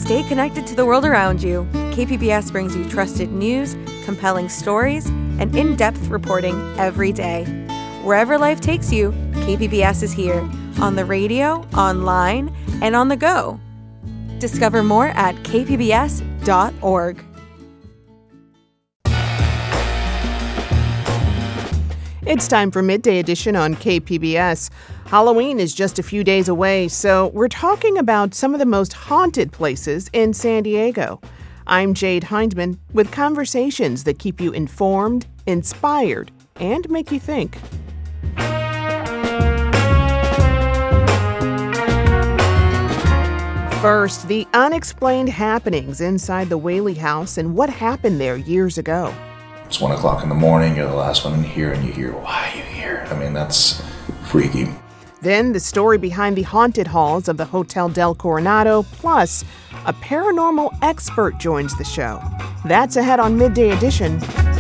Stay connected to the world around you. KPBS brings you trusted news, compelling stories, and in-depth reporting every day. Wherever life takes you, KPBS is here, on the radio, online, and on the go. Discover more at kpbs.org. It's time for Midday Edition on KPBS. Halloween is just a few days away, so we're talking about some of the most haunted places in San Diego. I'm Jade Hindman with conversations that keep you informed, inspired, and make you think. First, the unexplained happenings inside the Whaley House and what happened there years ago. It's 1 o'clock in the morning, you're the last one in here, and you hear, why are you here? I mean, that's freaky. Then the story behind the haunted halls of the Hotel Del Coronado, plus a paranormal expert joins the show. That's ahead on Midday Edition.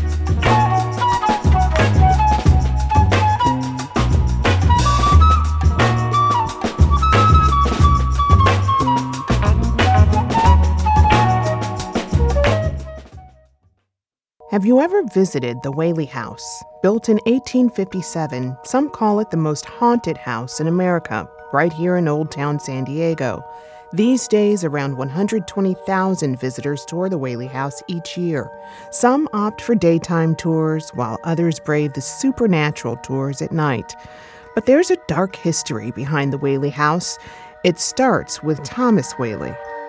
Have you ever visited the Whaley House? Built in 1857, some call it the most haunted house in America, right here in Old Town San Diego. These days, around 120,000 visitors tour the Whaley House each year. Some opt for daytime tours, while others brave the supernatural tours at night. But there's a dark history behind the Whaley House. It starts with Thomas Whaley.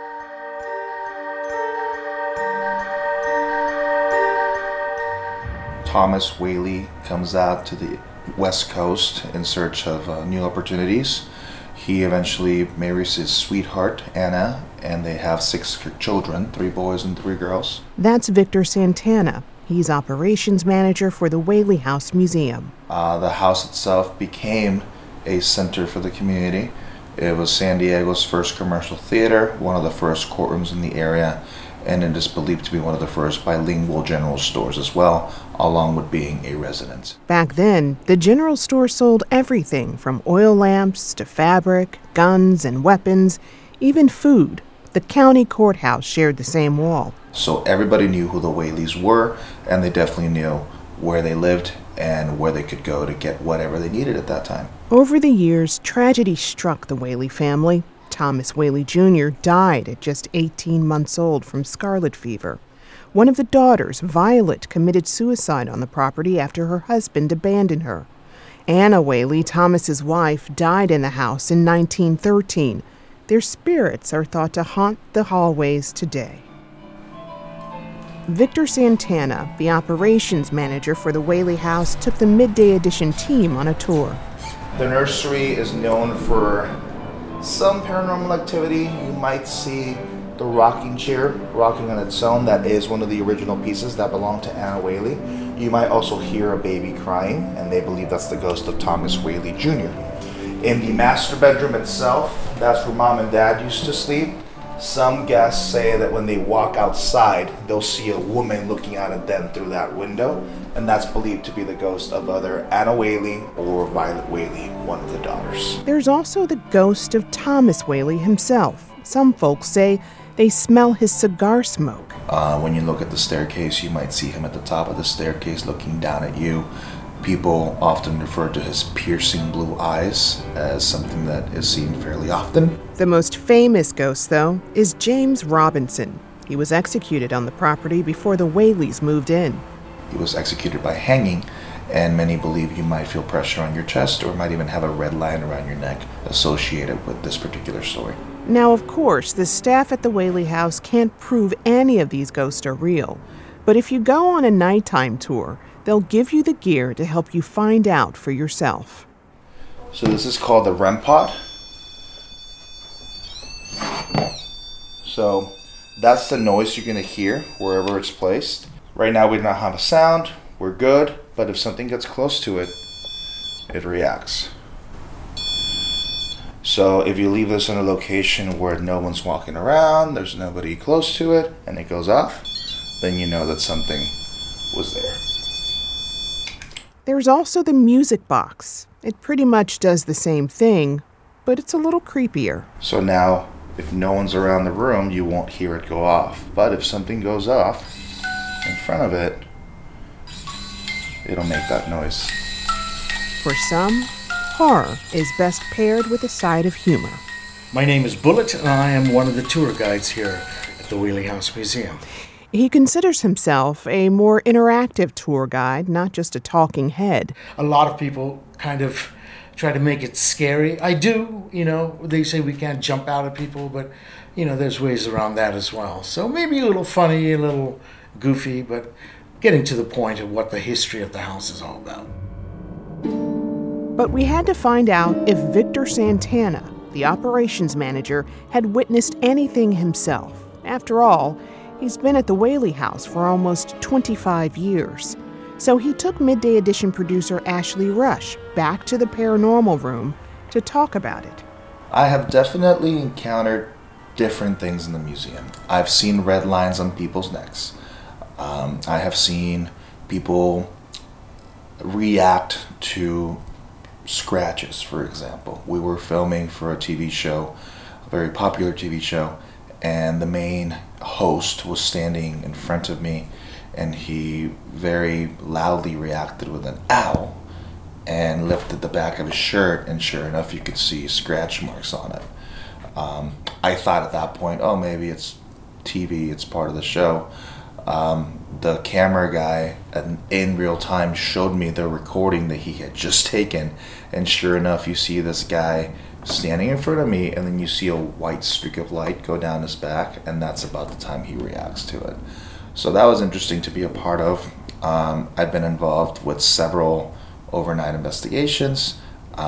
Thomas Whaley comes out to the West Coast in search of new opportunities. He eventually marries his sweetheart, Anna, and they have 6 children, 3 boys and 3 girls. That's Victor Santana. He's operations manager for the Whaley House Museum. The house itself became a center for the community. It was San Diego's first commercial theater, one of the first courtrooms in the area, and it is believed to be one of the first bilingual general stores as well, along with being a residence. Back then, the general store sold everything from oil lamps to fabric, guns and weapons, even food. The county courthouse shared the same wall. So everybody knew who the Whaleys were, and they definitely knew where they lived and where they could go to get whatever they needed at that time. Over the years, tragedy struck the Whaley family. Thomas Whaley Jr. died at just 18 months old from scarlet fever. One of the daughters, Violet, committed suicide on the property after her husband abandoned her. Anna Whaley, Thomas's wife, died in the house in 1913. Their spirits are thought to haunt the hallways today. Victor Santana, the operations manager for the Whaley House, took the Midday Edition team on a tour. The nursery is known for some paranormal activity. You might see the rocking chair rocking on its own. That is one of the original pieces that belonged to Anna Whaley. You might also hear a baby crying, and they believe that's the ghost of Thomas Whaley Jr. In the master bedroom itself, that's where Mom and Dad used to sleep. Some guests say that when they walk outside, they'll see a woman looking out at them through that window, and that's believed to be the ghost of either Anna Whaley or Violet Whaley, one of the daughters. There's also the ghost of Thomas Whaley himself. Some folks say they smell his cigar smoke. When you look at the staircase, you might see him at the top of the staircase looking down at you. People often refer to his piercing blue eyes as something that is seen fairly often. The most famous ghost, though, is James Robinson. He was executed on the property before the Whaleys moved in. He was executed by hanging, and many believe you might feel pressure on your chest or might even have a red line around your neck associated with this particular story. Now, of course, the staff at the Whaley House can't prove any of these ghosts are real. But if you go on a nighttime tour, they'll give you the gear to help you find out for yourself. So this is called the REM pod. So that's the noise you're going to hear wherever it's placed. Right now we do not have a sound. We're good. But if something gets close to it, it reacts. So if you leave this in a location where no one's walking around, there's nobody close to it, and it goes off, then you know that something was there. There's also the music box. It pretty much does the same thing, but it's a little creepier. So now If no one's around the room, you won't hear it go off. But if something goes off in front of it, it'll make that noise. For some, horror is best paired with a side of humor. My name is Bullet, and I am one of the tour guides here at the Whaley House Museum. He considers himself a more interactive tour guide, not just a talking head. A lot of people kind of try to make it scary. I do, they say we can't jump out at people, but, there's ways around that as well. So maybe a little funny, a little goofy, but getting to the point of what the history of the house is all about. But we had to find out if Victor Santana, the operations manager, had witnessed anything himself. After all, he's been at the Whaley House for almost 25 years. So he took Midday Edition producer Ashley Rush back to the paranormal room to talk about it. I have definitely encountered different things in the museum. I've seen red lines on people's necks. I have seen people react to scratches, for example. We were filming for a TV show, a very popular TV show, and the main host was standing in front of me, and he very loudly reacted with an ow and lifted the back of his shirt, and sure enough you could see scratch marks on it. I thought at that point, oh, maybe it's TV, it's part of the show. The camera guy in real time showed me the recording that he had just taken, and sure enough you see this guy standing in front of me, and then you see a white streak of light go down his back, and that's about the time he reacts to it. So that was interesting to be a part of. I've been involved with several overnight investigations,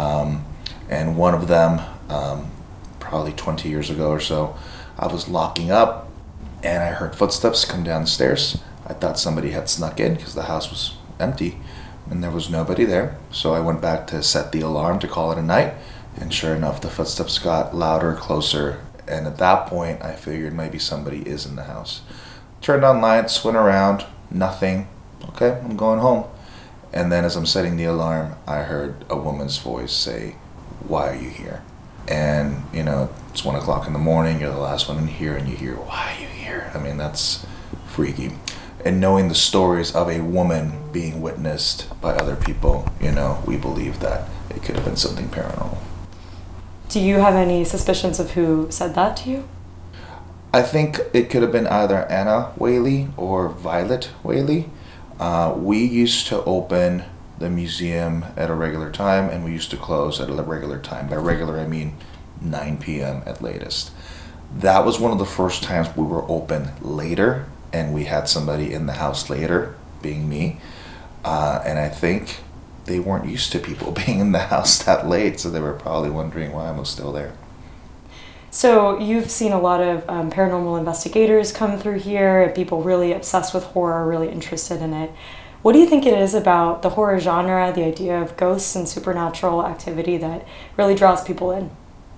and one of them, probably 20 years ago or so, I was locking up and I heard footsteps come down the stairs. I thought somebody had snuck in because the house was empty and there was nobody there. So I went back to set the alarm to call it a night, and sure enough the footsteps got louder, closer, and at that point I figured maybe somebody is in the house. Turned on lights, went around, nothing. Okay, I'm going home. And then as I'm setting the alarm, I heard a woman's voice say, "Why are you here?" And, it's 1 o'clock in the morning, you're the last one in here, and you hear, "Why are you here?" I mean, that's freaky. And knowing the stories of a woman being witnessed by other people, we believe that it could have been something paranormal. Do you have any suspicions of who said that to you? I think it could have been either Anna Whaley or Violet Whaley. We used to open the museum at a regular time, and we used to close at a regular time. By regular, I mean 9 p.m. at latest. That was one of the first times we were open later, and we had somebody in the house later, being me. And I think they weren't used to people being in the house that late, so they were probably wondering why I was still there. So you've seen a lot of paranormal investigators come through here, people really obsessed with horror, really interested in it. What do you think it is about the horror genre, the idea of ghosts and supernatural activity, that really draws people in?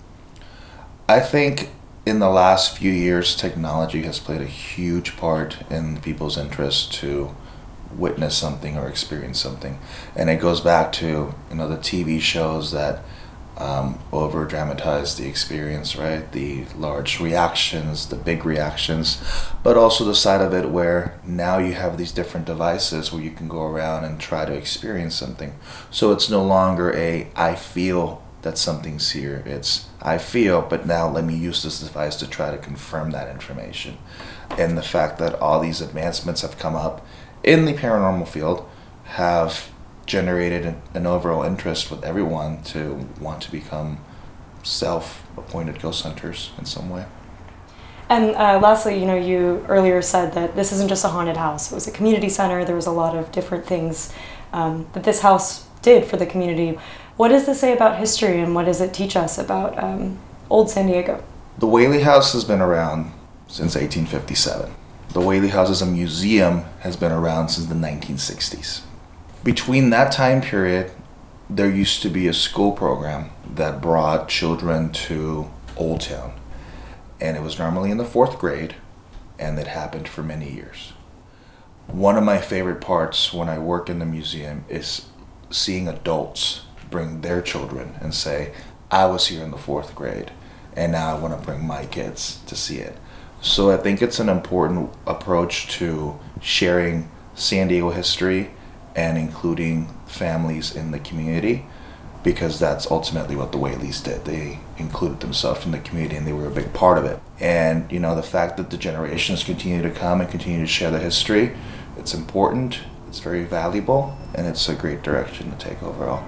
I think in the last few years, technology has played a huge part in people's interest to witness something or experience something. And it goes back to, the TV shows that over dramatize the experience, right? The large reactions, the big reactions, but also the side of it where now you have these different devices where you can go around and try to experience something. So it's no longer I feel that something's here. It's I feel, but now let me use this device to try to confirm that information. And the fact that all these advancements have come up in the paranormal field have generated an overall interest with everyone to want to become self-appointed ghost hunters in some way. And lastly, you earlier said that this isn't just a haunted house. It was a community center. There was a lot of different things that this house did for the community. What does this say about history, and what does it teach us about old San Diego? The Whaley House has been around since 1857. The Whaley House as a museum has been around since the 1960s. Between that time period, there used to be a school program that brought children to Old Town. And it was normally in the 4th grade, and it happened for many years. One of my favorite parts when I work in the museum is seeing adults bring their children and say, "I was here in the 4th grade, and now I want to bring my kids to see it. So I think it's an important approach to sharing San Diego history and including families in the community, because that's ultimately what the Whaleys did. They included themselves in the community and they were a big part of it. And the fact that the generations continue to come and continue to share the history, it's important, it's very valuable, and it's a great direction to take overall.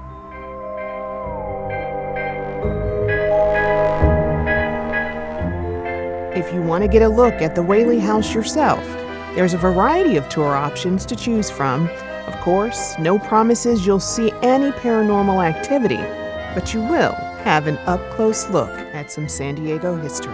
If you want to get a look at the Whaley House yourself, there's a variety of tour options to choose from. Of course, no promises you'll see any paranormal activity, but you will have an up-close look at some San Diego history.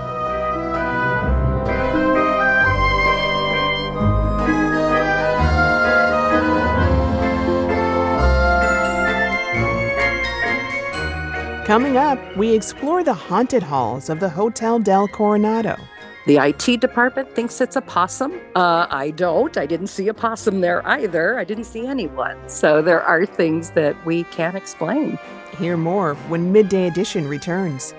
Coming up, we explore the haunted halls of the Hotel del Coronado. The IT department thinks it's a possum. I don't. I didn't see a possum there either. I didn't see anyone. So there are things that we can't explain. Hear more when Midday Edition returns.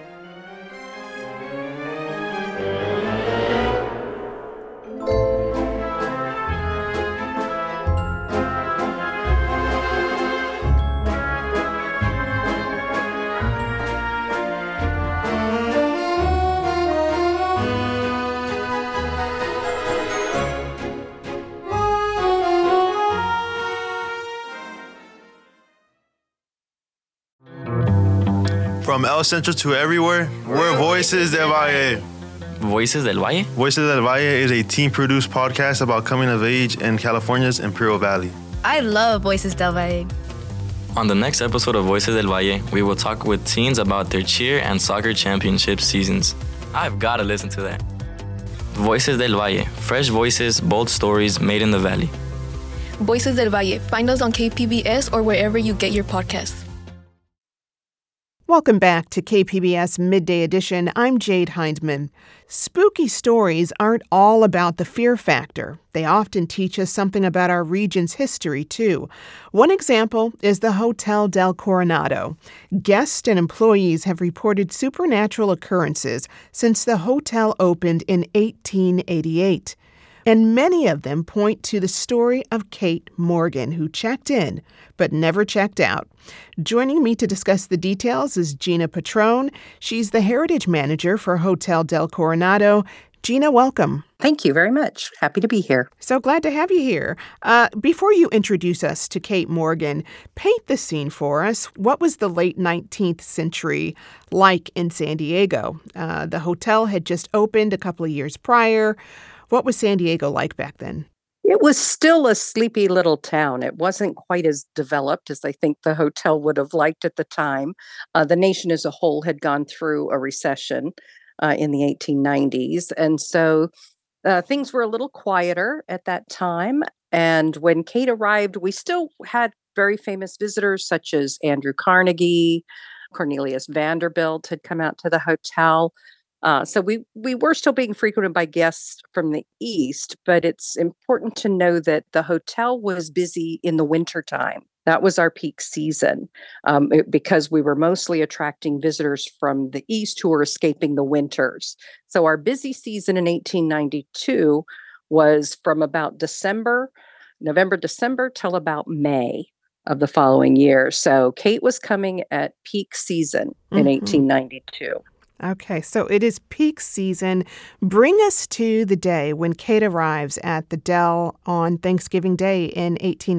From El Centro to everywhere, we're Voices del Valle. Voices del Valle? Voices del Valle is a team-produced podcast about coming of age in California's Imperial Valley. I love Voices del Valle. On the next episode of Voices del Valle, we will talk with teens about their cheer and soccer championship seasons. I've got to listen to that. Voices del Valle, fresh voices, bold stories made in the valley. Voices del Valle. Find us on KPBS or wherever you get your podcasts. Welcome back to KPBS Midday Edition. I'm Jade Hindman. Spooky stories aren't all about the fear factor. They often teach us something about our region's history, too. One example is the Hotel del Coronado. Guests and employees have reported supernatural occurrences since the hotel opened in 1888. And many of them point to the story of Kate Morgan, who checked in but never checked out. Joining me to discuss the details is Gina Patrone. She's the Heritage Manager for Hotel del Coronado. Gina, welcome. Thank you very much. Happy to be here. So glad to have you here. Before you introduce us to Kate Morgan, paint the scene for us. What was the late 19th century like in San Diego? The hotel had just opened a couple of years prior. What was San Diego like back then? It was still a sleepy little town. It wasn't quite as developed as I think the hotel would have liked at the time. The nation as a whole had gone through a recession in the 1890s. And so things were a little quieter at that time. And when Kate arrived, we still had very famous visitors such as Andrew Carnegie, Cornelius Vanderbilt had come out to the hotel. So we were still being frequented by guests from the East, but it's important to know that the hotel was busy in the wintertime. That was our peak season because we were mostly attracting visitors from the East who were escaping the winters. So our busy season in 1892 was from about November, December till about May of the following year. So Kate was coming at peak season in 1892. Okay, so it is peak season. Bring us to the day when Kate arrives at the Del on Thanksgiving Day in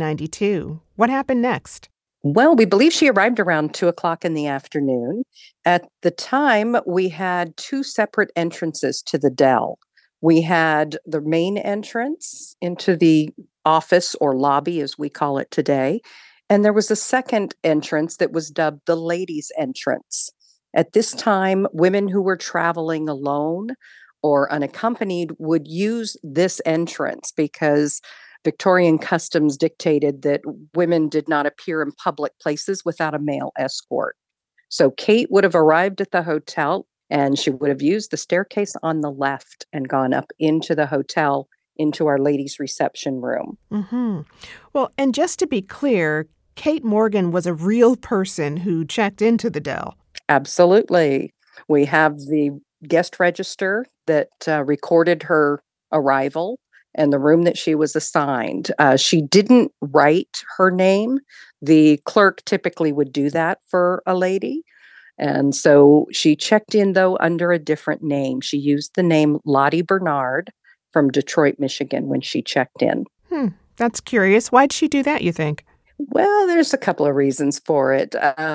1892. What happened next? Well, we believe she arrived around 2:00 in the afternoon. At the time, we had two separate entrances to the Del. We had the main entrance into the office or lobby, as we call it today. And there was a second entrance that was dubbed the ladies' entrance. At this time, women who were traveling alone or unaccompanied would use this entrance because Victorian customs dictated that women did not appear in public places without a male escort. So Kate would have arrived at the hotel and she would have used the staircase on the left and gone up into the hotel, into our ladies' reception room. Mm-hmm. Well, and just to be clear, Kate Morgan was a real person who checked into the Del. Absolutely. We have the guest register that recorded her arrival and the room that she was assigned. She didn't write her name. The clerk typically would do that for a lady. And so she checked in, though, under a different name. She used the name Lottie Bernard from Detroit, Michigan, when she checked in. That's curious. Why'd she do that, you think? Well, there's a couple of reasons for it.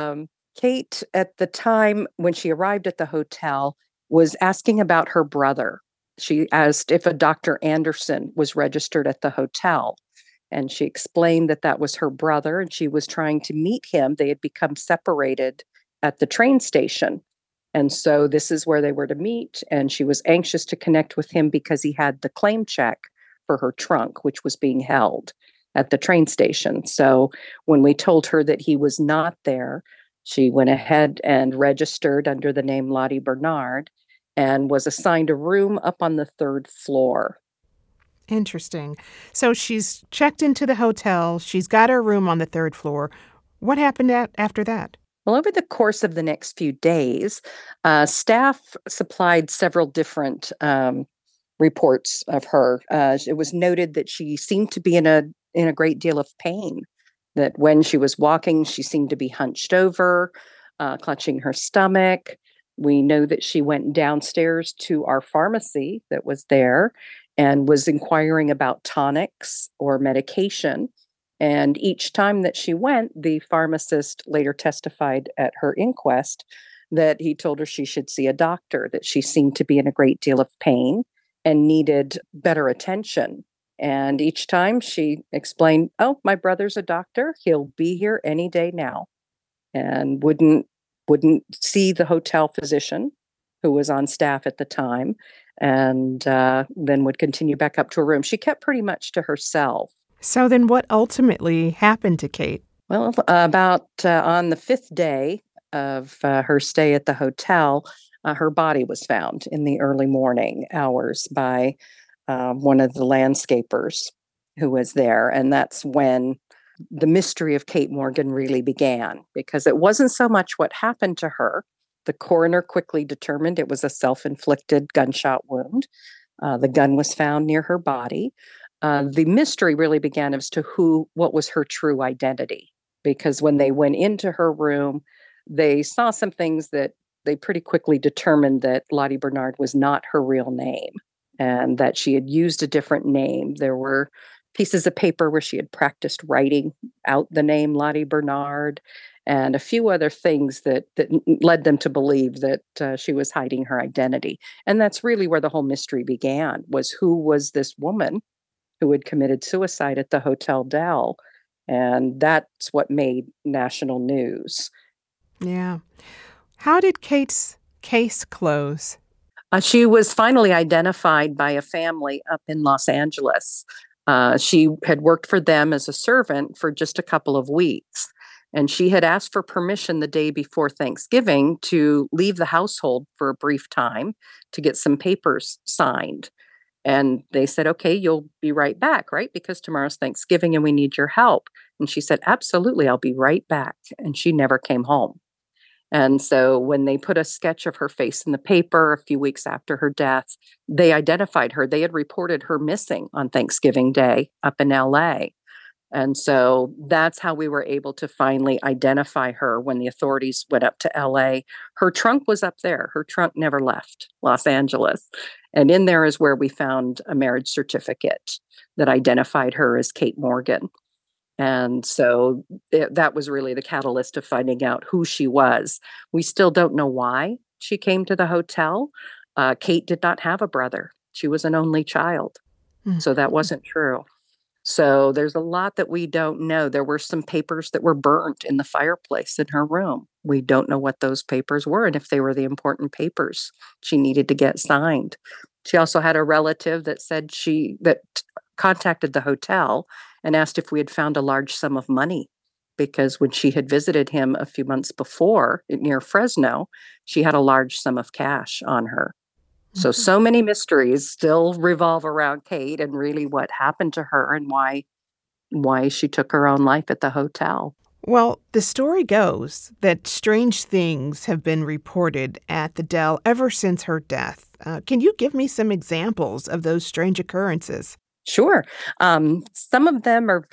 Kate, at the time when she arrived at the hotel, was asking about her brother. She asked if a Dr. Anderson was registered at the hotel. And she explained that that was her brother, and she was trying to meet him. They had become separated at the train station. And so this is where they were to meet. And she was anxious to connect with him because he had the claim check for her trunk, which was being held at the train station. So when we told her that he was not there, she went ahead and registered under the name Lottie Bernard and was assigned a room up on the 3rd floor. Interesting. So she's checked into the hotel. She's got her room on the 3rd floor. What happened after that? Well, over the course of the next few days, staff supplied several different reports of her. It was noted that she seemed to be in a great deal of pain, that when she was walking, she seemed to be hunched over, clutching her stomach. We know that she went downstairs to our pharmacy that was there and was inquiring about tonics or medication. And each time that she went, the pharmacist later testified at her inquest that he told her she should see a doctor, that she seemed to be in a great deal of pain and needed better attention. And each time she explained, "Oh, my brother's a doctor. He'll be here any day now," and wouldn't see the hotel physician who was on staff at the time, and then would continue back up to her room. She kept pretty much to herself. So then what ultimately happened to Kate? Well, about on the 5th day of her stay at the hotel, her body was found in the early morning hours by one of the landscapers who was there. And that's when the mystery of Kate Morgan really began, because it wasn't so much what happened to her. The coroner quickly determined it was a self-inflicted gunshot wound. The gun was found near her body. The mystery really began as to what was her true identity, because when they went into her room, they saw some things that they pretty quickly determined that Lottie Bernard was not her real name and that she had used a different name. There were pieces of paper where she had practiced writing out the name Lottie Bernard and a few other things that led them to believe that she was hiding her identity. And that's really where the whole mystery began, was who was this woman who had committed suicide at the Hotel Del? And that's what made national news. Yeah. How did Kate's case close? She was finally identified by a family up in Los Angeles. She had worked for them as a servant for just a couple of weeks. And she had asked for permission the day before Thanksgiving to leave the household for a brief time to get some papers signed. And they said, "Okay, you'll be right back, right? Because tomorrow's Thanksgiving and we need your help." And she said, "Absolutely, I'll be right back." And she never came home. And so when they put a sketch of her face in the paper a few weeks after her death, they identified her. They had reported her missing on Thanksgiving Day up in LA. And so that's how we were able to finally identify her when the authorities went up to LA. Her trunk was up there. Her trunk never left Los Angeles. And in there is where we found a marriage certificate that identified her as Kate Morgan. And so that was really the catalyst of finding out who she was. We still don't know why she came to the hotel. Kate did not have a brother. She was an only child. So that wasn't true. So there's a lot that we don't know. There were some papers that were burnt in the fireplace in her room. We don't know what those papers were and if they were the important papers she needed to get signed. She also had a relative that said that contacted the hotel and asked if we had found a large sum of money, because when she had visited him a few months before near Fresno, she had a large sum of cash on her. So many mysteries still revolve around Kate and really what happened to her and why she took her own life at the hotel. Well, the story goes that strange things have been reported at the Dell ever since her death. Can you give me some examples of those strange occurrences? Sure. Some of them are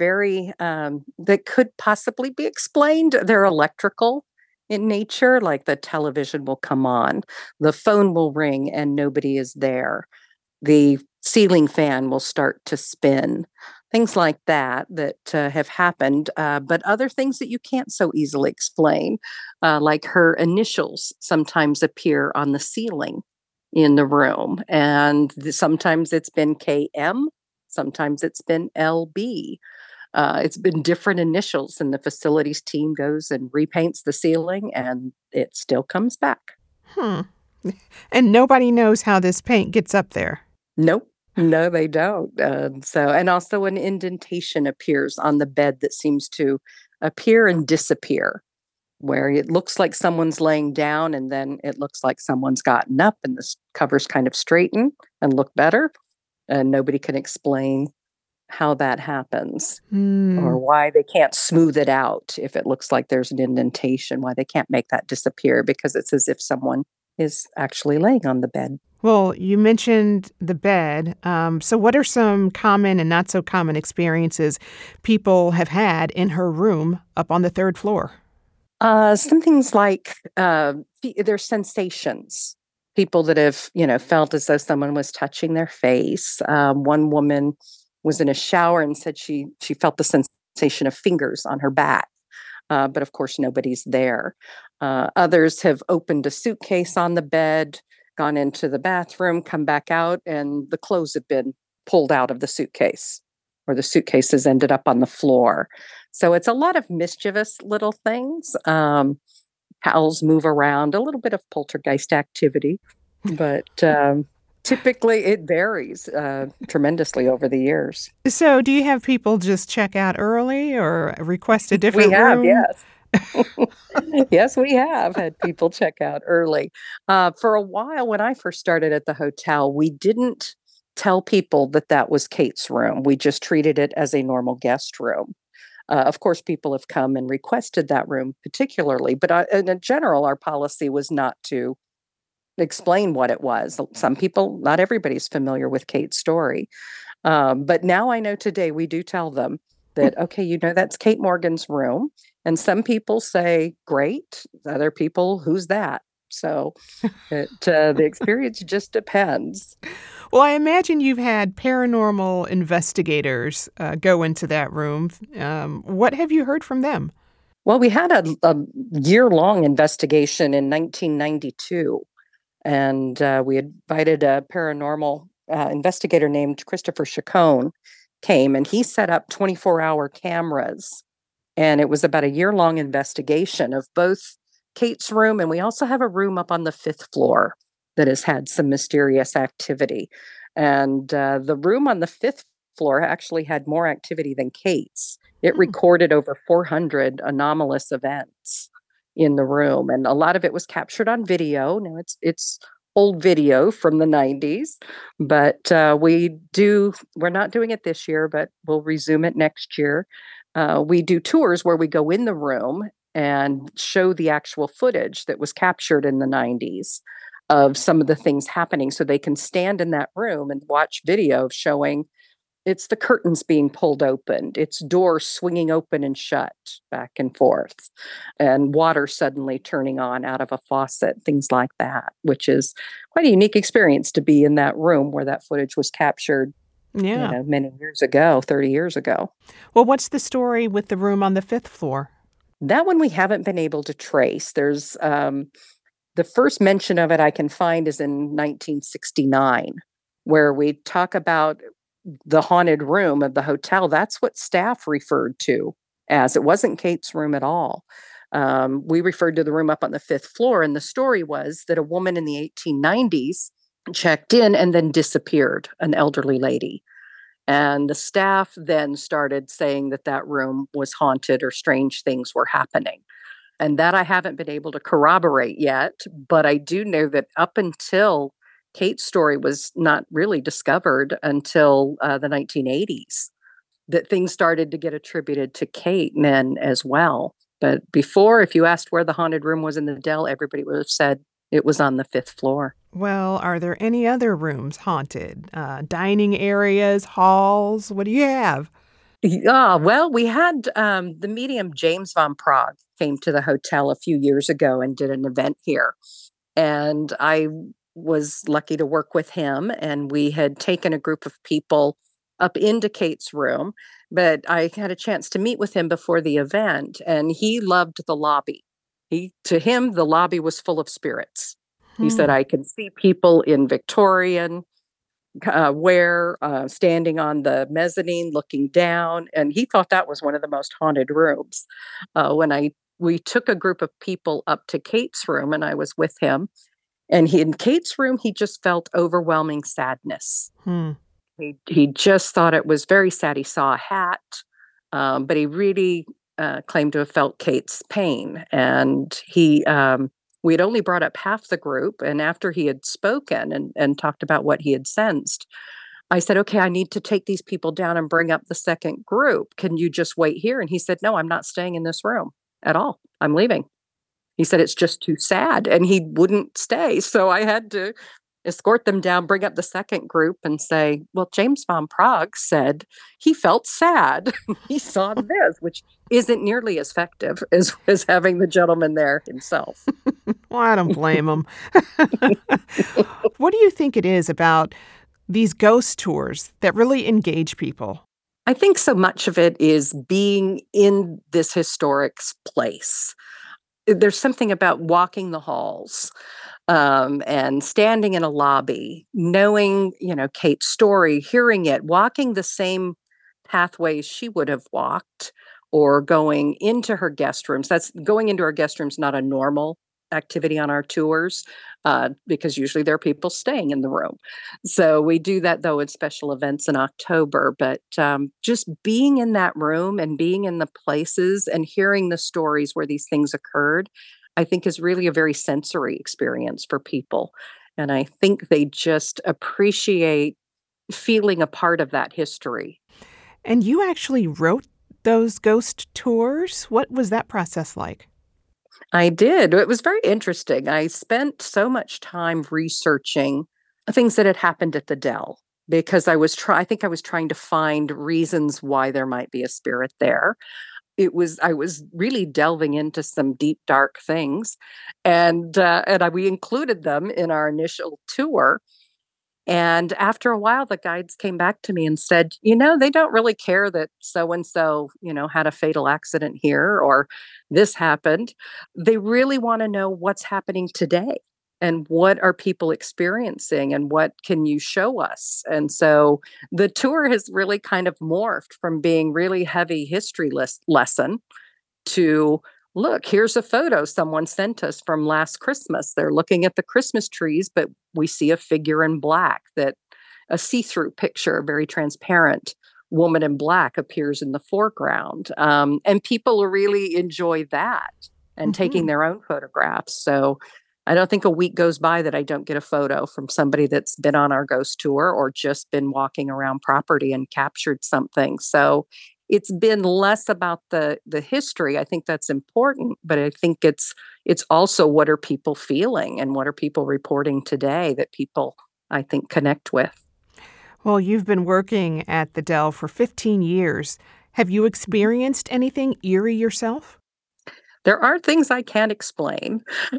that could possibly be explained. They're electrical in nature, like the television will come on, the phone will ring, and nobody is there. The ceiling fan will start to spin. Things like that have happened, but other things that you can't so easily explain, like her initials sometimes appear on the ceiling in the room, and sometimes it's been KM, sometimes it's been LB. It's been different initials, and the facilities team goes and repaints the ceiling, and it still comes back. Hmm. And nobody knows how this paint gets up there. Nope. No, they don't. And also an indentation appears on the bed that seems to appear and disappear, where it looks like someone's laying down and then it looks like someone's gotten up and the covers kind of straighten and look better. And nobody can explain how that happens or why they can't smooth it out if it looks like there's an indentation, why they can't make that disappear, because it's as if someone is actually laying on the bed. Well, you mentioned the bed. So what are some common and not so common experiences people have had in her room up on the third floor? Some things like there's sensations. People that have, felt as though someone was touching their face. One woman was in a shower and said she felt the sensation of fingers on her back. But of course, nobody's there. Others have opened a suitcase on the bed, gone into the bathroom, come back out, and the clothes have been pulled out of the suitcase, or the suitcase has ended up on the floor. So it's a lot of mischievous little things. Towels move around, a little bit of poltergeist activity, but typically it varies tremendously over the years. So do you have people just check out early or request a different We have, room? yes. Yes, we have had people check out early. For a while, when I first started at the hotel, we didn't tell people that was Kate's room. We just treated it as a normal guest room. Of course, people have come and requested that room particularly, but in general, our policy was not to explain what it was. Some people, not everybody's familiar with Kate's story. But now I know today we do tell them that, okay, that's Kate Morgan's room. And some people say, great. Other people, who's that? So the experience just depends. Well, I imagine you've had paranormal investigators go into that room. What have you heard from them? Well, we had a year-long investigation in 1992, and we invited a paranormal investigator named Christopher Chacon came, and he set up 24-hour cameras. And it was about a year-long investigation of both Kate's room, and we also have a room up on the 5th floor that has had some mysterious activity. And the room on the 5th floor actually had more activity than Kate's. It recorded over 400 anomalous events in the room, and a lot of it was captured on video. Now it's old video from the 90s, but we're not doing it this year, but we'll resume it next year. We do tours where we go in the room and show the actual footage that was captured in the 90s of some of the things happening, so they can stand in that room and watch video showing it's the curtains being pulled open, it's doors swinging open and shut back and forth, and water suddenly turning on out of a faucet, things like that, which is quite a unique experience to be in that room where that footage was captured. Yeah. Many years ago, 30 years ago. Well, what's the story with the room on the 5th floor? That one we haven't been able to trace. There's the first mention of it I can find is in 1969, where we talk about the haunted room of the hotel. That's what staff referred to as. It wasn't Kate's room at all. We referred to the room up on the 5th floor, and the story was that a woman in the 1890s checked in and then disappeared, an elderly lady. And the staff then started saying that room was haunted or strange things were happening. And that I haven't been able to corroborate yet, but I do know that up until Kate's story was not really discovered until the 1980s, that things started to get attributed to Kate then as well. But before, if you asked where the haunted room was in the Dell, everybody would have said it was on the 5th floor. Well, are there any other rooms haunted? Dining areas, halls? What do you have? Yeah, well, we had the medium James Von Prague came to the hotel a few years ago and did an event here. And I was lucky to work with him, and we had taken a group of people up into Kate's room, but I had a chance to meet with him before the event, and he loved the lobby. To him, the lobby was full of spirits. He said, I could see people in Victorian wear, standing on the mezzanine, looking down, and he thought that was one of the most haunted rooms. We took a group of people up to Kate's room, and I was with him, and in Kate's room, he just felt overwhelming sadness. He just thought it was very sad. He saw a hat, but he really claimed to have felt Kate's pain, and we had only brought up half the group, and after he had spoken and talked about what he had sensed, I said, okay, I need to take these people down and bring up the second group. Can you just wait here? And he said, no, I'm not staying in this room at all. I'm leaving. He said, it's just too sad. And he wouldn't stay. So I had to escort them down, bring up the second group and say, well, James Von Prague said he felt sad. He saw this, which isn't nearly as effective as having the gentleman there himself. Well, I don't blame him. What do you think it is about these ghost tours that really engage people? I think so much of it is being in this historic place. There's something about walking the halls and standing in a lobby, knowing, Kate's story, hearing it, walking the same pathways she would have walked, or going into her guest rooms. That's going into our guest rooms, not a normal activity on our tours, because usually there are people staying in the room. So we do that, though, in special events in October. But just being in that room and being in the places and hearing the stories where these things occurred, I think is really a very sensory experience for people. And I think they just appreciate feeling a part of that history. And you actually wrote those ghost tours? What was that process like? I did. It was very interesting. I spent so much time researching things that had happened at the Dell because I think I was trying to find reasons why there might be a spirit there. I was really delving into some deep, dark things, and we included them in our initial tour. And after a while, the guides came back to me and said, they don't really care that so-and-so, had a fatal accident here or this happened. They really want to know what's happening today and what are people experiencing and what can you show us? And so the tour has really kind of morphed from being really heavy history lesson to, look, here's a photo someone sent us from last Christmas. They're looking at the Christmas trees, but we see a figure in black, that a see-through picture, a very transparent woman in black appears in the foreground. And people really enjoy that and taking their own photographs. So I don't think a week goes by that I don't get a photo from somebody that's been on our ghost tour or just been walking around property and captured something. So it's been less about the history. I think that's important, but I think it's also what are people feeling and what are people reporting today that people, I think, connect with. Well, you've been working at the Dell for 15 years. Have you experienced anything eerie yourself? There are things I can't explain.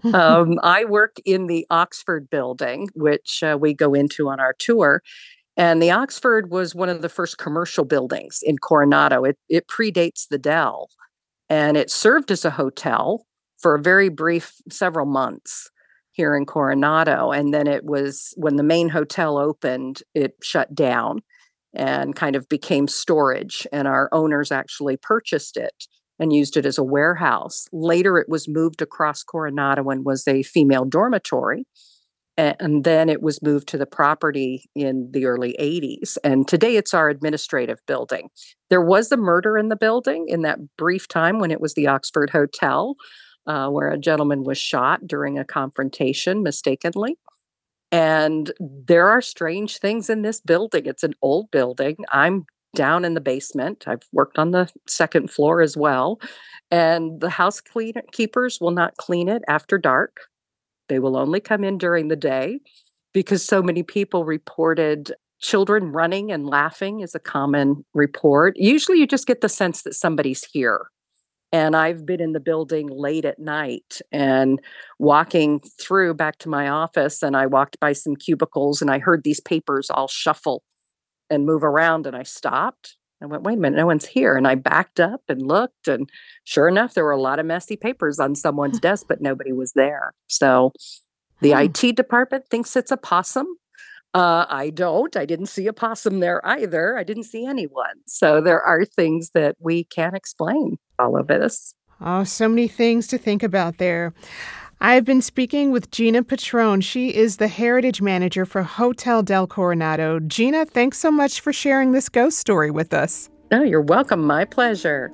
I work in the Oxford building, which we go into on our tour. And the Oxford was one of the first commercial buildings in Coronado. It predates the Dell. And it served as a hotel for a very brief several months here in Coronado. And then it was when the main hotel opened, it shut down and kind of became storage. And our owners actually purchased it and used it as a warehouse. Later, it was moved across Coronado and was a female dormitory. And then it was moved to the property in the early 80s. And today it's our administrative building. There was a murder in the building in that brief time when it was the Oxford Hotel, where a gentleman was shot during a confrontation mistakenly. And there are strange things in this building. It's an old building. I'm down in the basement. I've worked on the second floor as well. And the keepers will not clean it after dark. They will only come in during the day because so many people reported children running and laughing is a common report. Usually you just get the sense that somebody's here. And I've been in the building late at night and walking through back to my office, and I walked by some cubicles and I heard these papers all shuffle and move around, and I stopped. I went, wait a minute, no one's here. And I backed up and looked, and sure enough, there were a lot of messy papers on someone's desk, but nobody was there. So the IT department thinks it's a possum. I don't. I didn't see a possum there either. I didn't see anyone. So there are things that we can't explain, all of this. Oh, so many things to think about there. I've been speaking with Gina Patron. She is the Heritage Manager for Hotel del Coronado. Gina, thanks so much for sharing this ghost story with us. Oh, you're welcome. My pleasure.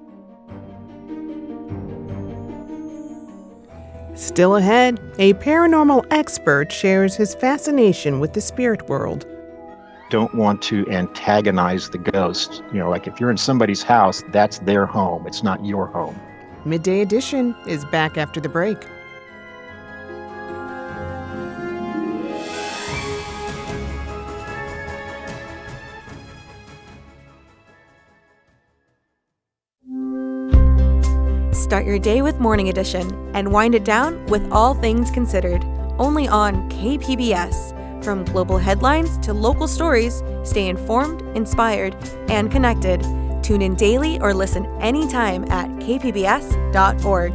Still ahead, a paranormal expert shares his fascination with the spirit world. Don't want to antagonize the ghost. Like if you're in somebody's house, that's their home. It's not your home. Midday Edition is back after the break. Start your day with Morning Edition and wind it down with All Things Considered, only on KPBS. From global headlines to local stories, stay informed, inspired, and connected. Tune in daily or listen anytime at kpbs.org.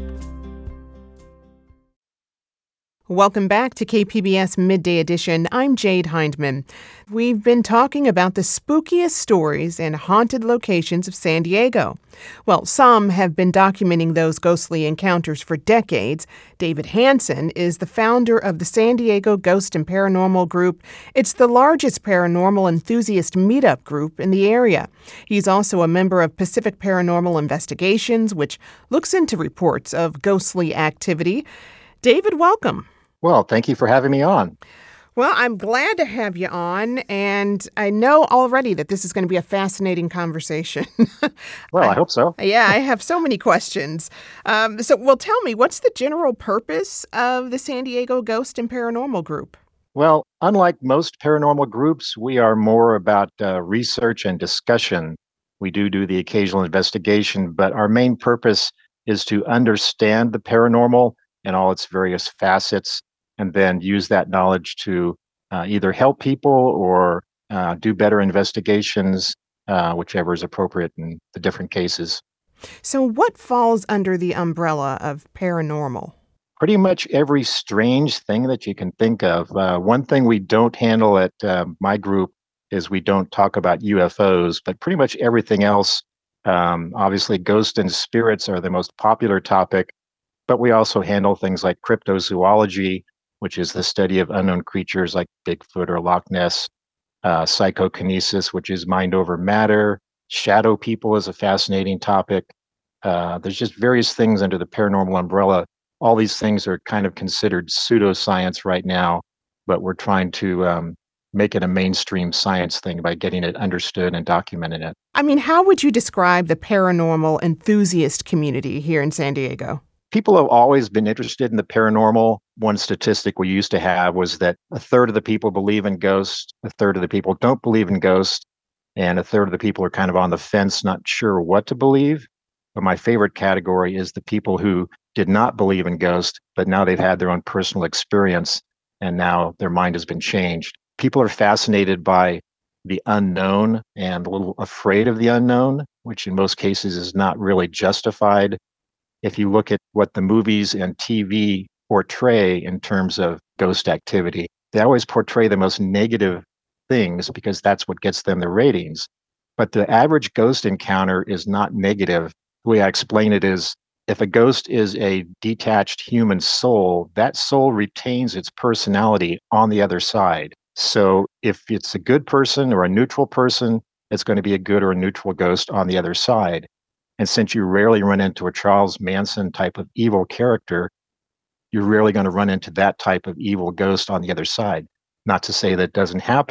Welcome back to KPBS Midday Edition. I'm Jade Hindman. We've been talking about the spookiest stories and haunted locations of San Diego. Well, some have been documenting those ghostly encounters for decades. David Hansen is the founder of the San Diego Ghost and Paranormal Group. It's the largest paranormal enthusiast meetup group in the area. He's also a member of Pacific Paranormal Investigations, which looks into reports of ghostly activity. David, welcome. Well, thank you for having me on. Well, I'm glad to have you on, and I know already that this is going to be a fascinating conversation. Well, I hope so. Yeah, I have so many questions. Well, tell me, what's the general purpose of the San Diego Ghost and Paranormal Group? Well, unlike most paranormal groups, we are more about research and discussion. We do the occasional investigation, but our main purpose is to understand the paranormal and all its various facets, and then use that knowledge to either help people or do better investigations, whichever is appropriate in the different cases. So what falls under the umbrella of paranormal? Pretty much every strange thing that you can think of. One thing we don't handle at my group is we don't talk about UFOs, but pretty much everything else, obviously ghosts and spirits are the most popular topic, but we also handle things like cryptozoology, which is the study of unknown creatures like Bigfoot or Loch Ness, psychokinesis, which is mind over matter, shadow people is a fascinating topic. There's just various things under the paranormal umbrella. All these things are kind of considered pseudoscience right now, but we're trying to make it a mainstream science thing by getting it understood and documenting it. I mean, how would you describe the paranormal enthusiast community here in San Diego? People have always been interested in the paranormal. One statistic we used to have was that a third of the people believe in ghosts, a third of the people don't believe in ghosts, and a third of the people are kind of on the fence, not sure what to believe. But my favorite category is the people who did not believe in ghosts, but now they've had their own personal experience, and now their mind has been changed. People are fascinated by the unknown and a little afraid of the unknown, which in most cases is not really justified. If you look at what the movies and TV portray in terms of ghost activity, they always portray the most negative things because that's what gets them the ratings. But the average ghost encounter is not negative. The way I explain it is, if a ghost is a detached human soul, that soul retains its personality on the other side. So if it's a good person or a neutral person, it's going to be a good or a neutral ghost on the other side. And since you rarely run into a Charles Manson type of evil character, you're rarely going to run into that type of evil ghost on the other side. Not to say that doesn't happen,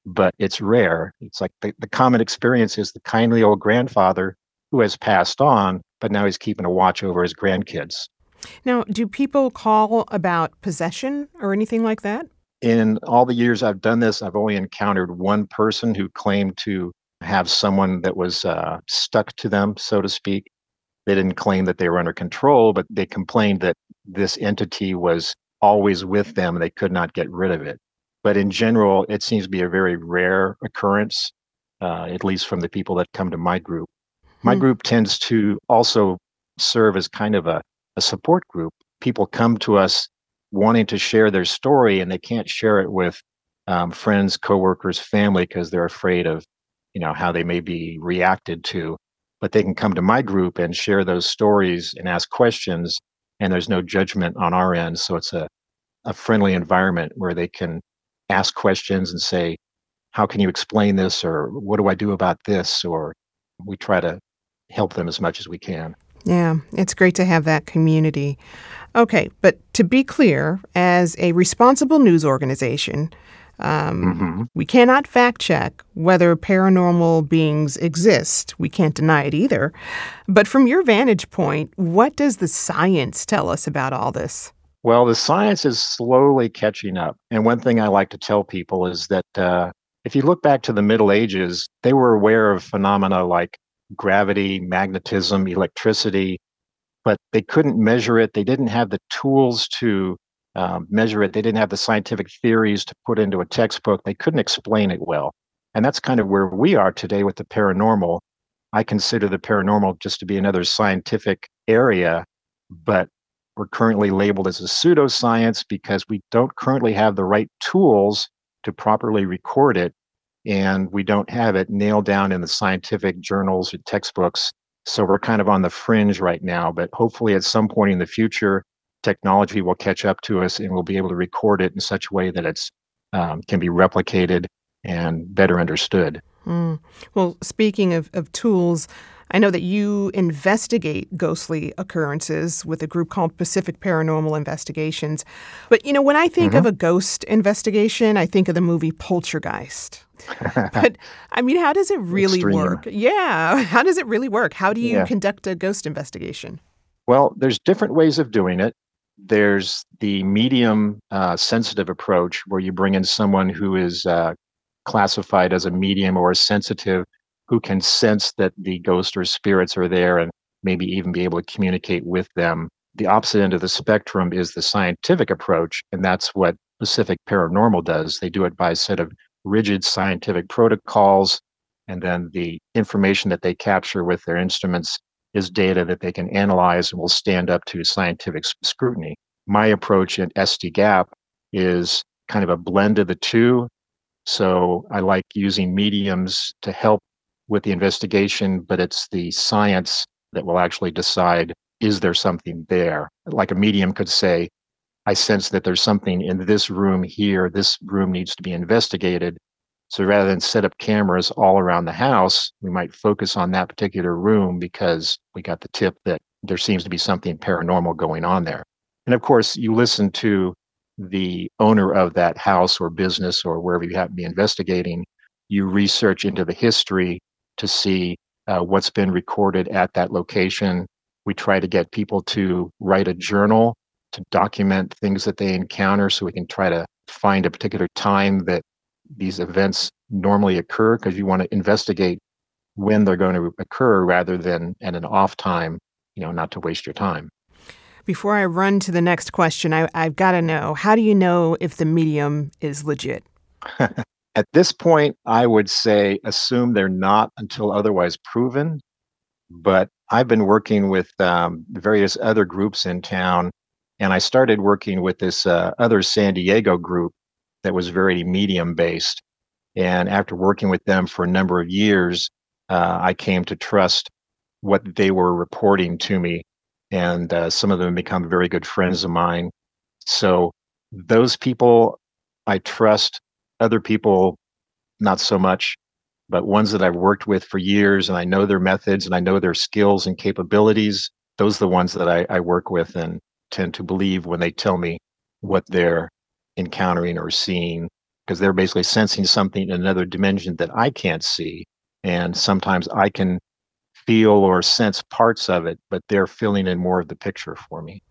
but it's rare. It's like the common experience is the kindly old grandfather who has passed on, but now he's keeping a watch over his grandkids. Now, do people call about possession or anything like that? In all the years I've done this, I've only encountered one person who claimed to have someone that was stuck to them, so to speak. They didn't claim that they were under control, but they complained that this entity was always with them. They could not get rid of it. But in general, it seems to be a very rare occurrence, at least from the people that come to my group. My group tends to also serve as kind of a support group. People come to us wanting to share their story, and they can't share it with friends, coworkers, family, because they're afraid of, how they may be reacted to. But they can come to my group and share those stories and ask questions, and there's no judgment on our end. So it's a friendly environment where they can ask questions and say, how can you explain this? Or what do I do about this? Or we try to help them as much as we can. Yeah, it's great to have that community. Okay, but to be clear, as a responsible news organization, we cannot fact check whether paranormal beings exist. We can't deny it either. But from your vantage point, what does the science tell us about all this? Well, the science is slowly catching up. And one thing I like to tell people is that if you look back to the Middle Ages, they were aware of phenomena like gravity, magnetism, electricity, but they couldn't measure it. They didn't have the tools to measure it. They didn't have the scientific theories to put into a textbook. They couldn't explain it well. And that's kind of where we are today with the paranormal. I consider the paranormal just to be another scientific area, but we're currently labeled as a pseudoscience because we don't currently have the right tools to properly record it. And we don't have it nailed down in the scientific journals or textbooks. So we're kind of on the fringe right now, but hopefully at some point in the future, technology will catch up to us and we'll be able to record it in such a way that it's can be replicated and better understood. Well, speaking of tools, I know that you investigate ghostly occurrences with a group called Pacific Paranormal Investigations. But, when I think of a ghost investigation, I think of the movie Poltergeist. But, how does it really work? Yeah, how does it really work? How do you conduct a ghost investigation? Well, there's different ways of doing it. There's the medium sensitive approach where you bring in someone who is classified as a medium or a sensitive who can sense that the ghost or spirits are there and maybe even be able to communicate with them. The opposite end of the spectrum is the scientific approach, and that's what Pacific Paranormal does. They do it by a set of rigid scientific protocols, and then the information that they capture with their instruments is data that they can analyze and will stand up to scientific scrutiny. My approach at SD-GAP is kind of a blend of the two. So I like using mediums to help with the investigation, but it's the science that will actually decide, is there something there? Like a medium could say, I sense that there's something in this room here. This room needs to be investigated. So rather than set up cameras all around the house, we might focus on that particular room because we got the tip that there seems to be something paranormal going on there. And of course, you listen to the owner of that house or business or wherever you happen to be investigating. You research into the history to see what's been recorded at that location. We try to get people to write a journal to document things that they encounter so we can try to find a particular time that these events normally occur, because you want to investigate when they're going to occur rather than at an off time, not to waste your time. Before I run to the next question, I've got to know, how do you know if the medium is legit? At this point, I would say assume they're not until otherwise proven. But I've been working with various other groups in town, and I started working with this other San Diego group that was very medium-based. And after working with them for a number of years, I came to trust what they were reporting to me. And some of them become very good friends of mine. So those people I trust, other people not so much, but ones that I've worked with for years and I know their methods and I know their skills and capabilities, those are the ones that I work with and tend to believe when they tell me what they're encountering or seeing because they're basically sensing something in another dimension that I can't see. And sometimes I can feel or sense parts of it, but they're filling in more of the picture for me.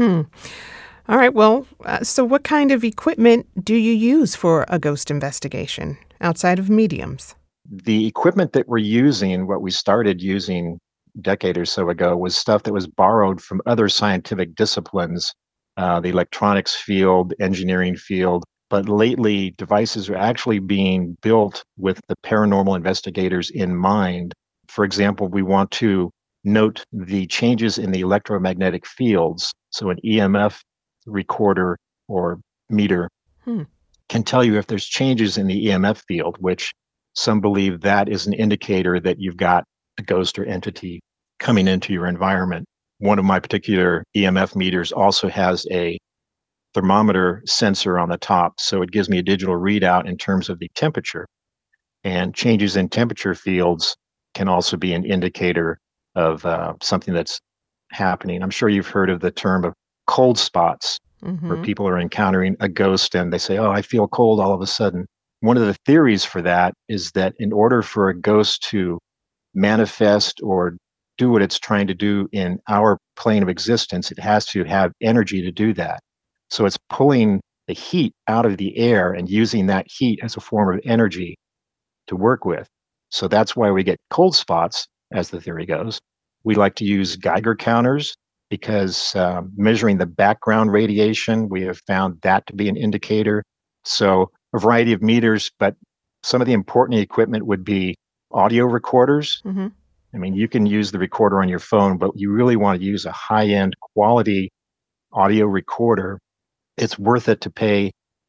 All right. Well, so what kind of equipment do you use for a ghost investigation outside of mediums? The equipment that we're using, what we started using a decade or so ago, was stuff that was borrowed from other scientific disciplines, the electronics field, engineering field. But lately, devices are actually being built with the paranormal investigators in mind. For example, we want to note the changes in the electromagnetic fields. So an EMF recorder or meter can tell you if there's changes in the EMF field, which some believe that is an indicator that you've got a ghost or entity coming into your environment. One of my particular EMF meters also has a thermometer sensor on the top, so it gives me a digital readout in terms of the temperature. And changes in temperature fields can also be an indicator of something that's happening. I'm sure you've heard of the term of cold spots, where people are encountering a ghost and they say, "Oh, I feel cold all of a sudden." One of the theories for that is that in order for a ghost to manifest or do what it's trying to do in our plane of existence, it has to have energy to do that. So it's pulling the heat out of the air and using that heat as a form of energy to work with. So that's why we get cold spots, as the theory goes. We like to use Geiger counters because measuring the background radiation, we have found that to be an indicator. So a variety of meters, but some of the important equipment would be audio recorders. I mean, you can use the recorder on your phone, but you really want to use a high-end quality audio recorder. It's worth it to pay,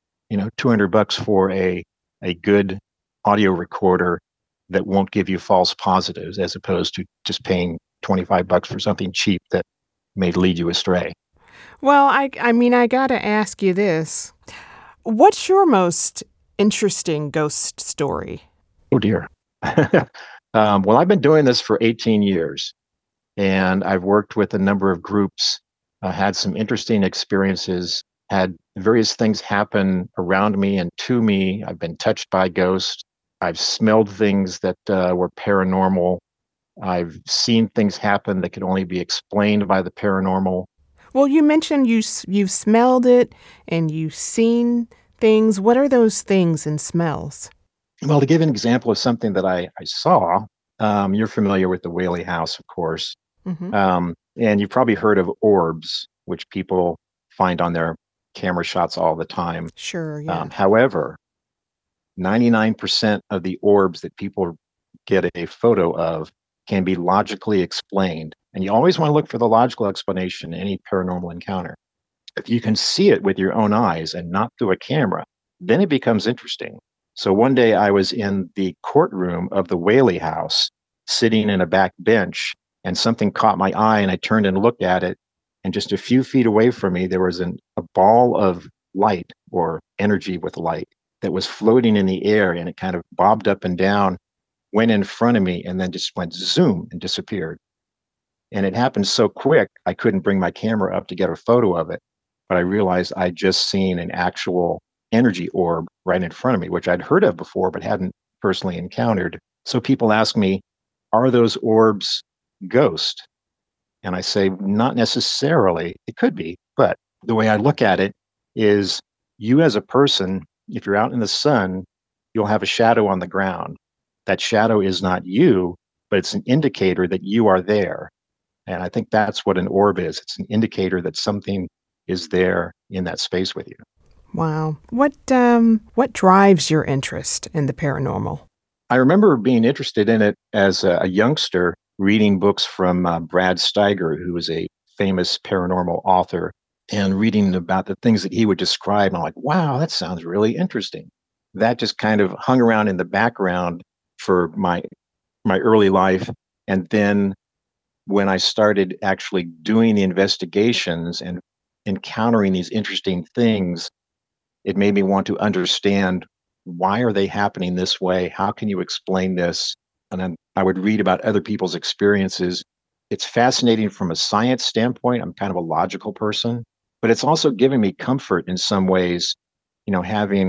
$200 for a good audio recorder that won't give you false positives, as opposed to just paying $25 for something cheap that may lead you astray. Well, I mean, I got to ask you this. What's your most interesting ghost story? Oh, dear. Well, I've been doing this for 18 years, and I've worked with a number of groups, had some interesting experiences, had various things happen around me and to me. I've been touched by ghosts. I've smelled things that were paranormal. I've seen things happen that could only be explained by the paranormal. Well, you mentioned you've smelled it and you've seen things. What are those things and smells? Well, to give an example of something that I saw, you're familiar with the Whaley House, of course. And you've probably heard of orbs, which people find on their camera shots all the time. Sure, yeah. However, 99% of the orbs that people get a photo of can be logically explained. And you always want to look for the logical explanation in any paranormal encounter. If you can see it with your own eyes and not through a camera, then it becomes interesting. So one day I was in the courtroom of the Whaley House, sitting in a back bench, and something caught my eye, and I turned and looked at it. And just a few feet away from me, there was a ball of light, or energy with light, that was floating in the air, and it kind of bobbed up and down, went in front of me, and then just went zoom and disappeared. And it happened so quick, I couldn't bring my camera up to get a photo of it. But I realized I'd just seen an actual energy orb right in front of me, which I'd heard of before, but hadn't personally encountered. So people ask me, are those orbs ghosts? And I say, not necessarily. It could be. But the way I look at it is, you as a person, if you're out in the sun, you'll have a shadow on the ground. That shadow is not you, but it's an indicator that you are there. And I think that's what an orb is. It's an indicator that something is there in that space with you. Wow. What drives your interest in the paranormal? I remember being interested in it as a youngster, reading books from Brad Steiger, who was a famous paranormal author, and reading about the things that he would describe. And I'm like, wow, that sounds really interesting. That just kind of hung around in the background for my early life. And then when I started actually doing the investigations and encountering these interesting things, it made me want to understand, why are they happening this way? How can you explain this? And then I would read about other people's experiences. It's fascinating from a science standpoint. I'm kind of a logical person, but it's also giving me comfort in some ways, having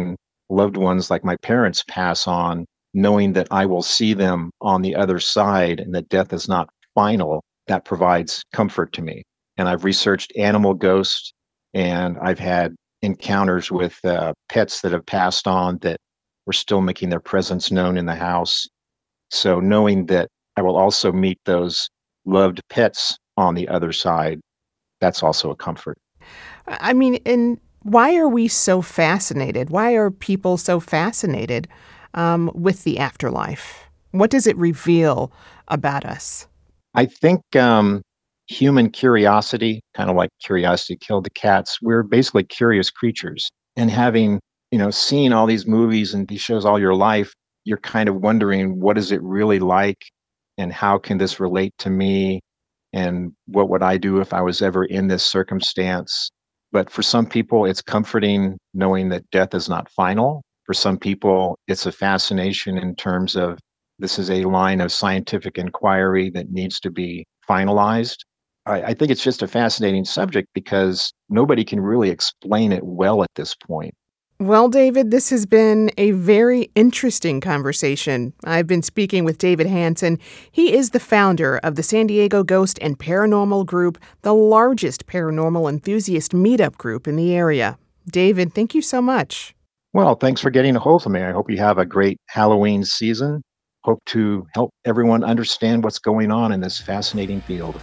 loved ones like my parents pass on, knowing that I will see them on the other side and that death is not final, that provides comfort to me. And I've researched animal ghosts, and I've had encounters with pets that have passed on that were still making their presence known in the house. So knowing that I will also meet those loved pets on the other side, that's also a comfort. I mean, and why are we so fascinated? Why are people so fascinated with the afterlife? What does it reveal about us? I think human curiosity, kind of like curiosity killed the cats, we're basically curious creatures. And having, seen all these movies and these shows all your life, you're kind of wondering, what is it really like? And how can this relate to me? And what would I do if I was ever in this circumstance? But for some people, it's comforting knowing that death is not final. For some people, it's a fascination in terms of this is a line of scientific inquiry that needs to be finalized. I think it's just a fascinating subject because nobody can really explain it well at this point. Well, David, this has been a very interesting conversation. I've been speaking with David Hanson. He is the founder of the San Diego Ghost and Paranormal Group, the largest paranormal enthusiast meetup group in the area. David, thank you so much. Well, thanks for getting a hold of me. I hope you have a great Halloween season. Hope to help everyone understand what's going on in this fascinating field.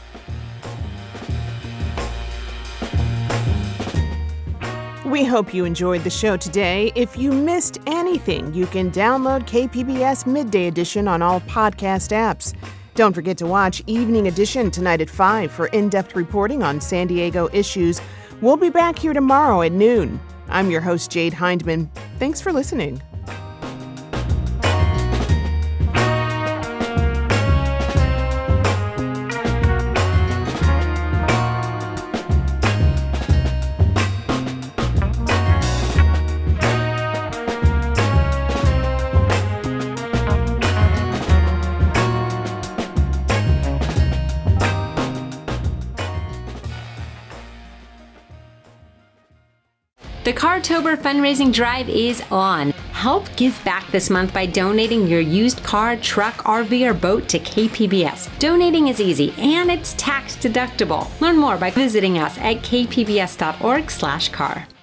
We hope you enjoyed the show today. If you missed anything, you can download KPBS Midday Edition on all podcast apps. Don't forget to watch Evening Edition tonight at 5 for in-depth reporting on San Diego issues. We'll be back here tomorrow at noon. I'm your host, Jade Hindman. Thanks for listening. The Cartober fundraising drive is on. Help give back this month by donating your used car, truck, RV, or boat to KPBS. Donating is easy and it's tax deductible. Learn more by visiting us at kpbs.org/car.